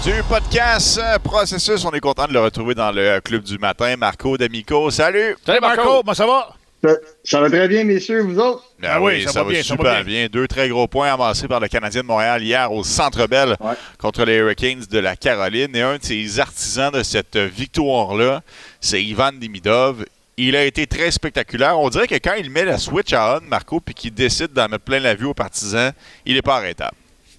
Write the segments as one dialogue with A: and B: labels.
A: Du podcast Processus, on est content de le retrouver dans le club du matin. Marco D'Amico, salut!
B: Salut Marco, comment ça va?
C: Ça va très bien, messieurs, vous autres?
A: Ah oui, ça va super bien. Deux très gros points amassés par le Canadien de Montréal hier au Centre Bell contre les Hurricanes de la Caroline. Et un de ses artisans de cette victoire-là, c'est Ivan Demidov. Il a été très spectaculaire. On dirait que quand il met la switch à on, Marco, puis qu'il décide d'en mettre plein la vue aux partisans, il n'est pas arrêtable.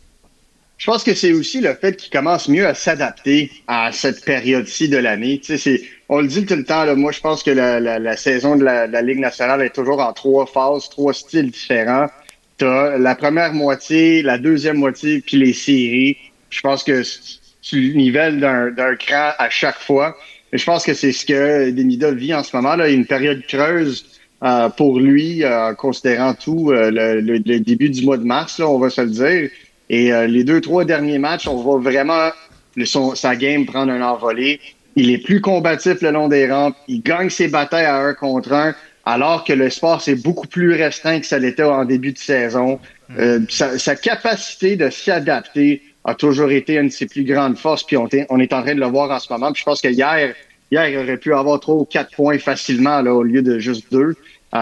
C: Je pense que c'est aussi le fait qu'il commence mieux à s'adapter à cette période-ci de l'année. Tu sais, on le dit tout le temps, là, moi je pense que la saison de la Ligue nationale est toujours en 3 phases, 3 styles différents. Tu as la première moitié, la deuxième moitié, puis les séries. Je pense que tu nivelles d'un cran à chaque fois. Et je pense que c'est ce que Demidov vit en ce moment. Là. Il y a une période creuse pour lui, considérant tout le début du mois de mars, là, on va se le dire. Et les 2-3 derniers matchs, on voit vraiment sa game prendre un envolé. Il est plus combatif le long des rampes. Il gagne ses batailles à 1 contre 1, alors que le sport, c'est beaucoup plus restreint que ça l'était en début de saison. Sa capacité de s'adapter a toujours été une de ses plus grandes forces. Puis on est en train de le voir en ce moment. Puis je pense que hier, il aurait pu avoir 3 ou 4 points facilement là, au lieu de juste 2.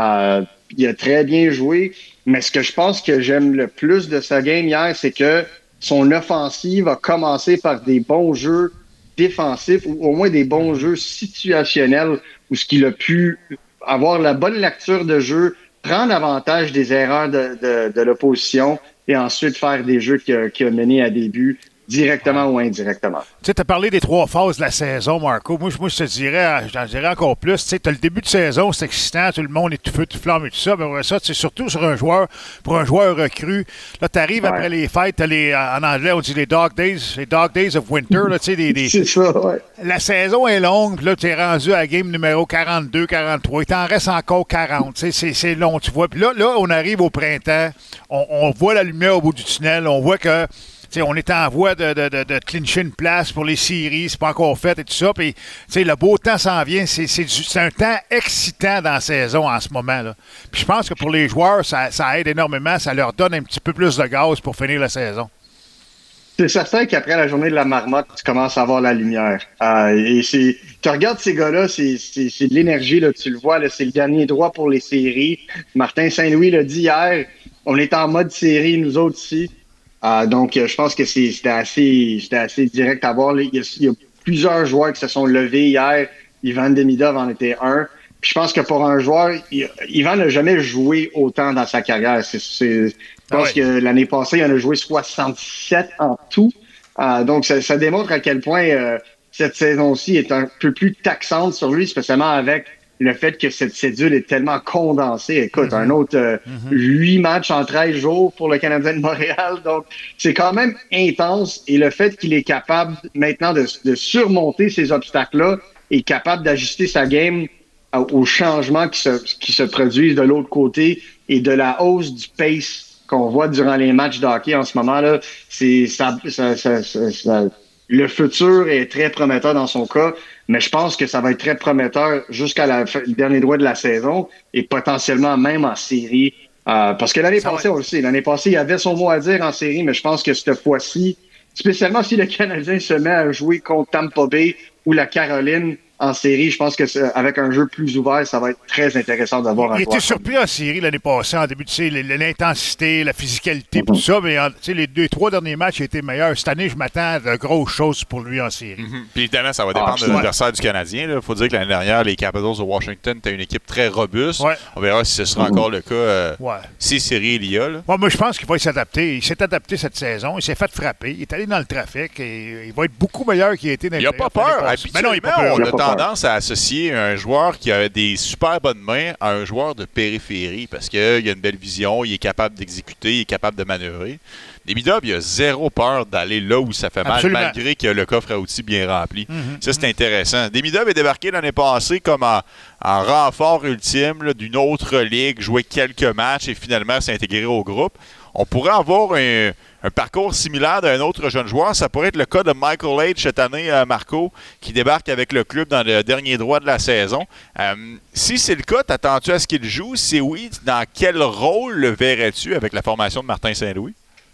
C: Il a très bien joué. Mais ce que je pense que j'aime le plus de sa game hier, c'est que son offensive a commencé par des bons jeux défensifs ou au moins des bons jeux situationnels où ce qu'il a pu avoir la bonne lecture de jeu, prendre avantage des erreurs de l'opposition et ensuite faire des jeux qui a mené à des buts directement ou indirectement.
B: Tu sais, tu as parlé des 3 phases de la saison, Marco. Moi je te dirais, j'en dirais encore plus. Tu sais, tu as le début de saison, c'est excitant, tout le monde est tout feu, tout flamme et tout ça. Mais ça, c'est surtout sur pour un joueur recru. Là, tu arrives après les fêtes, en anglais, on dit les dog days of winter. Là, tu sais,
C: c'est ça, ouais.
B: La saison est longue, puis là, tu es rendu à la game numéro 42, 43. Il t'en reste encore 40. Tu sais, c'est long, tu vois. Puis là, on arrive au printemps, on voit la lumière au bout du tunnel, on voit que t'sais, on est en voie de clincher une place pour les séries, c'est pas encore fait et tout ça. Puis, le beau temps s'en vient. C'est un temps excitant dans la saison en ce moment. Là. Puis je pense que pour les joueurs, ça aide énormément. Ça leur donne un petit peu plus de gaz pour finir la saison.
C: C'est certain qu'après la journée de la marmotte, tu commences à avoir la lumière. Tu regardes ces gars-là, c'est de l'énergie. Là, tu le vois, là, c'est le dernier droit pour les séries. Martin Saint-Louis l'a dit hier. On est en mode série, nous autres ici. Donc, je pense que c'était assez direct à voir. Il y a plusieurs joueurs qui se sont levés hier. Ivan Demidov en était un. Puis je pense que pour un joueur, Ivan n'a jamais joué autant dans sa carrière. Je pense que l'année passée, il en a joué 67 en tout. Donc, ça démontre à quel point cette saison-ci est un peu plus taxante sur lui, spécialement avec le fait que cette cédule est tellement condensée. Écoute, un autre 8 matchs en 13 jours pour le Canadien de Montréal. Donc, c'est quand même intense. Et le fait qu'il est capable maintenant de surmonter ces obstacles-là et capable d'ajuster sa game aux changements qui se produisent de l'autre côté et de la hausse du pace qu'on voit durant les matchs de hockey en ce moment-là, le futur est très prometteur dans son cas. Mais je pense que ça va être très prometteur jusqu'à le dernier droit de la saison et potentiellement même en série. Parce que l'année passée, on le sait, il avait son mot à dire en série, mais je pense que cette fois-ci, spécialement si le Canadien se met à jouer contre Tampa Bay ou la Caroline en série, je pense que avec un jeu plus ouvert, ça va être très intéressant d'avoir un joueur.
B: Il était surpris en série l'année passée, en début de l'intensité, la physicalité, tout ça, mais les 2-3 derniers matchs, il était meilleur. Cette année, je m'attends à de grosses choses pour lui en série.
A: Puis évidemment, ça va dépendre de l'adversaire du Canadien. Il faut dire que l'année dernière, les Capitals de Washington étaient une équipe très robuste. Ouais. On verra si ce sera encore le cas si série il y a. Là.
B: Ouais, moi, je pense qu'il va s'adapter. Il s'est adapté cette saison. Il s'est fait frapper. Il est allé dans le trafic et il va être beaucoup meilleur qu'il a été dans
A: il n'a pas peur. Habituellement, on a tendance à associer un joueur qui a des super bonnes mains à un joueur de périphérie parce qu'il a une belle vision, il est capable d'exécuter, il est capable de manœuvrer. Demidov, il a zéro peur d'aller là où ça fait mal, malgré qu'il a le coffre à outils bien rempli. Ça, c'est intéressant. Demidov est débarqué l'année passée comme en renfort ultime d'une autre ligue, jouer quelques matchs et finalement s'intégrer au groupe. On pourrait avoir un parcours similaire d'un autre jeune joueur. Ça pourrait être le cas de Michael H cette année, Marco, qui débarque avec le club dans le dernier droit de la saison. Si c'est le cas, t'attends-tu à ce qu'il joue? Si oui, dans quel rôle le verrais-tu avec la formation de Martin Saint-Louis?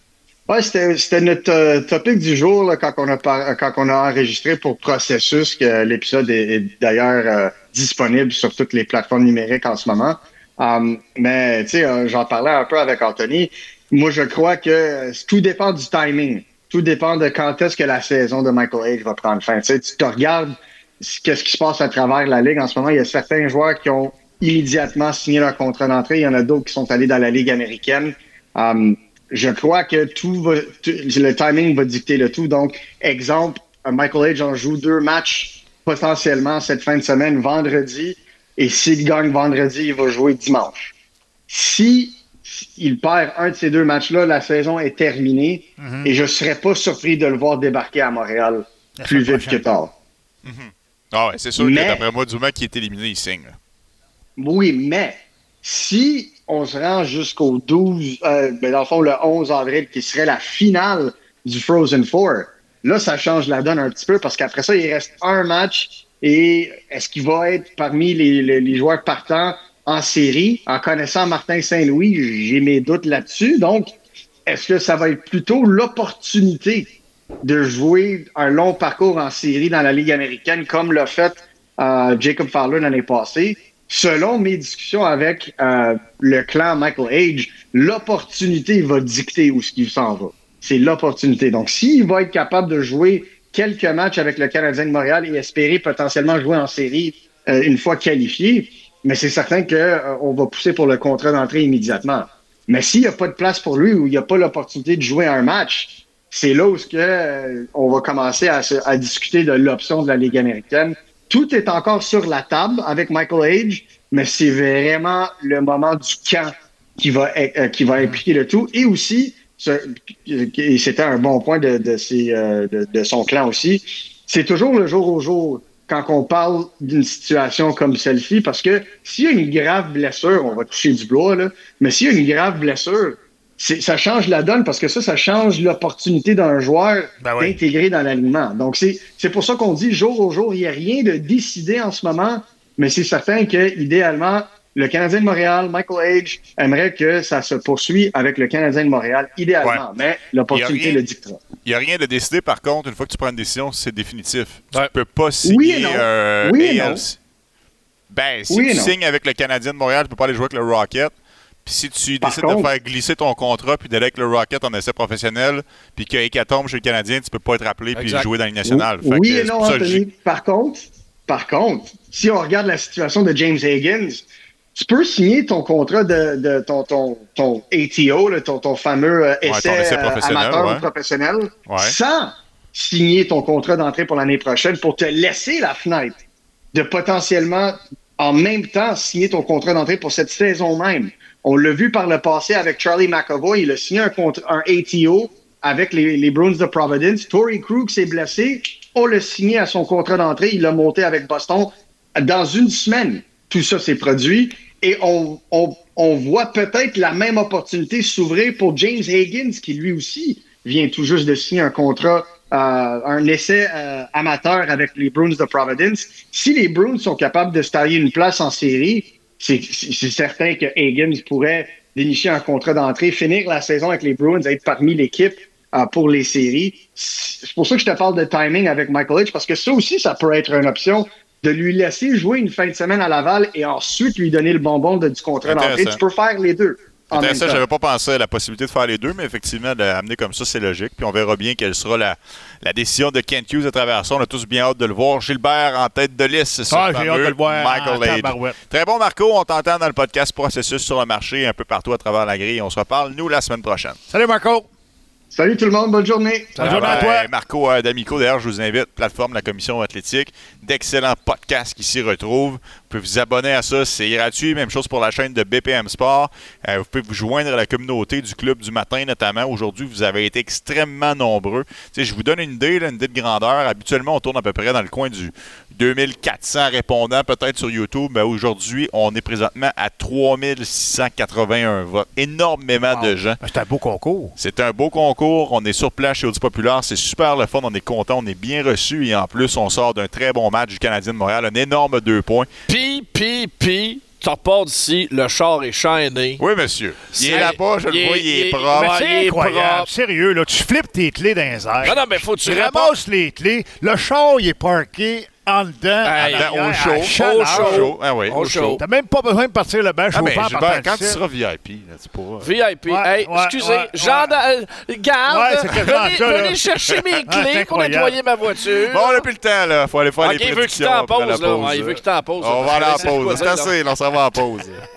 C: Ouais, c'était notre topic du jour là, quand on a enregistré pour Processus, que l'épisode est d'ailleurs disponible sur toutes les plateformes numériques en ce moment. Mais tu sais, j'en parlais un peu avec Anthony. Moi, je crois que tout dépend du timing. Tout dépend de quand est-ce que la saison de Michael Age va prendre fin. Tu sais, tu te regardes qu'est-ce qui se passe à travers la Ligue en ce moment. Il y a certains joueurs qui ont immédiatement signé leur contrat d'entrée. Il y en a d'autres qui sont allés dans la Ligue américaine. Je crois que le timing va dicter le tout. Donc, exemple, Michael Age en joue 2 matchs potentiellement cette fin de semaine, vendredi. Et s'il gagne vendredi, il va jouer dimanche. Si il perd un de ces 2 matchs-là, la saison est terminée. Et je ne serais pas surpris de le voir débarquer à Montréal plus vite que tard.
A: Ah ouais, c'est sûr que d'après moi, du moment qui est éliminé, il signe.
C: Oui, mais si on se rend jusqu'au 12, dans le fond, le 11 avril, qui serait la finale du Frozen Four, là, ça change la donne un petit peu parce qu'après ça, il reste un match et est-ce qu'il va être parmi les joueurs partants en série? En connaissant Martin Saint-Louis, j'ai mes doutes là-dessus. Donc, est-ce que ça va être plutôt l'opportunité de jouer un long parcours en série dans la Ligue américaine comme l'a fait Jacob Fowler l'année passée? Selon mes discussions avec le clan Michael Age, l'opportunité va dicter où il s'en va. C'est l'opportunité. Donc, s'il va être capable de jouer quelques matchs avec le Canadien de Montréal et espérer potentiellement jouer en série une fois qualifié, mais c'est certain qu'on va pousser pour le contrat d'entrée immédiatement. Mais s'il n'y a pas de place pour lui ou il n'y a pas l'opportunité de jouer un match, c'est là où on va commencer à discuter de l'option de la Ligue américaine. Tout est encore sur la table avec Michael Age, mais c'est vraiment le moment du camp qui va impliquer le tout. Et aussi, et c'était un bon point de son clan aussi, c'est toujours le jour au jour quand on parle d'une situation comme celle-ci, parce que s'il y a une grave blessure, on va toucher du bois, là, mais s'il y a une grave blessure, ça change la donne parce que ça change l'opportunité d'un joueur d'intégrer dans l'alignement. Donc, c'est pour ça qu'on dit jour au jour, il n'y a rien de décidé en ce moment, mais c'est certain que idéalement, le Canadien de Montréal, Michael Age, aimerait que ça se poursuive avec le Canadien de Montréal, idéalement, mais l'opportunité le dictera.
A: Il n'y a rien de décidé, par contre, une fois que tu prends une décision, c'est définitif. Tu ne peux pas signer ALC. Ben, si tu signes avec le Canadien de Montréal, tu ne peux pas aller jouer avec le Rocket. Puis si tu décides de faire glisser ton contrat puis d'aller avec le Rocket en essai professionnel, puis qu'il y a hécatombe chez le Canadien, tu peux pas être appelé puis jouer dans la Ligue nationale.
C: Oui et non, Anthony. Par contre, si on regarde la situation de James Higgins, tu peux signer ton contrat de ton ATO, là, ton fameux essai amateur ou professionnel, sans signer ton contrat d'entrée pour l'année prochaine pour te laisser la fenêtre de potentiellement, en même temps, signer ton contrat d'entrée pour cette saison même. On l'a vu par le passé avec Charlie McAvoy. Il a signé un ATO avec les Bruins de Providence. Torrey Krug s'est blessé. On l'a signé à son contrat d'entrée. Il l'a monté avec Boston. Dans une semaine, tout ça s'est produit. Et on voit peut-être la même opportunité s'ouvrir pour James Higgins, qui lui aussi vient tout juste de signer un contrat, un essai amateur avec les Bruins de Providence. Si les Bruins sont capables de se tailler une place en série, c'est certain que Higgins pourrait dénicher un contrat d'entrée, finir la saison avec les Bruins, être parmi l'équipe pour les séries. C'est pour ça que je te parle de timing avec Michael Age, parce que ça aussi, ça peut être une option de lui laisser jouer une fin de semaine à Laval et ensuite lui donner le bonbon du contrat d'entrée. Tu peux faire les deux.
A: Intéressant, j'avais pas pensé à la possibilité de faire les deux, mais effectivement, d'amener comme ça, c'est logique. Puis on verra bien quelle sera la décision de Kent Hughes à travers ça. On a tous bien hâte de le voir. Gilbert en tête de liste sur le fameux Michael Age. Très bon, Marco. On t'entend dans le podcast Processus sur le marché un peu partout à travers la grille. On se reparle, nous, la semaine prochaine.
B: Salut, Marco.
C: Salut tout le monde, bonne journée.
B: Bonne journée à toi.
A: Marco D'Amico, d'ailleurs, je vous invite, plateforme de la Commission athlétique, d'excellents podcasts qui s'y retrouvent. Vous pouvez vous abonner à ça, c'est gratuit. Même chose pour la chaîne de BPM Sport. Vous pouvez vous joindre à la communauté du Club du matin, notamment. Aujourd'hui, vous avez été extrêmement nombreux. Je vous donne une idée de grandeur. Habituellement, on tourne à peu près dans le coin du 2400 répondants, peut-être sur YouTube. Mais aujourd'hui, on est présentement à 3681 votes. Énormément de gens.
B: C'est un beau concours.
A: C'est un beau concours. On est sur place chez Audi Populaire. C'est super le fun. On est content. On est bien reçu. Et en plus, on sort d'un très bon match du Canadien de Montréal. Un énorme 2 points.
D: Puis, te repars d'ici, le char est shiny.
A: Oui, monsieur. Il est là-bas, je le vois, il est propre.
B: Mais
D: il
B: c'est
D: est
B: incroyable.
D: propre.
B: Sérieux, là, tu flippes tes clés dans les airs.
D: Non, mais faut que tu
B: ramasses les clés. Le char, il est parqué en dedans.
D: Hey,
A: au chaud.
D: Au chaud.
A: Ah oui,
D: Au chaud.
B: T'as même pas besoin de partir le bain
A: mais
B: chauffant
A: Gilbert, quand tu
B: ici.
A: seras VIP, là, tu pourras.
D: VIP.
B: Ouais,
D: Hey,
B: ouais,
D: excusez,
B: ouais,
D: garde,
B: Ouais, c'est quasiment ça, là.
D: venez chercher mes
B: c'est
D: clés pour
B: incroyable.
D: nettoyer ma voiture.
A: Bon, on n'a plus le temps, là. Faut aller faire les
D: il veut qu'il
A: prédictions
D: t'en
A: après la
D: pause, là.
A: pause.
D: Ouais, il veut qu'il t'en pause.
A: On va aller en pause. C'est assez, là, on s'en va en pause.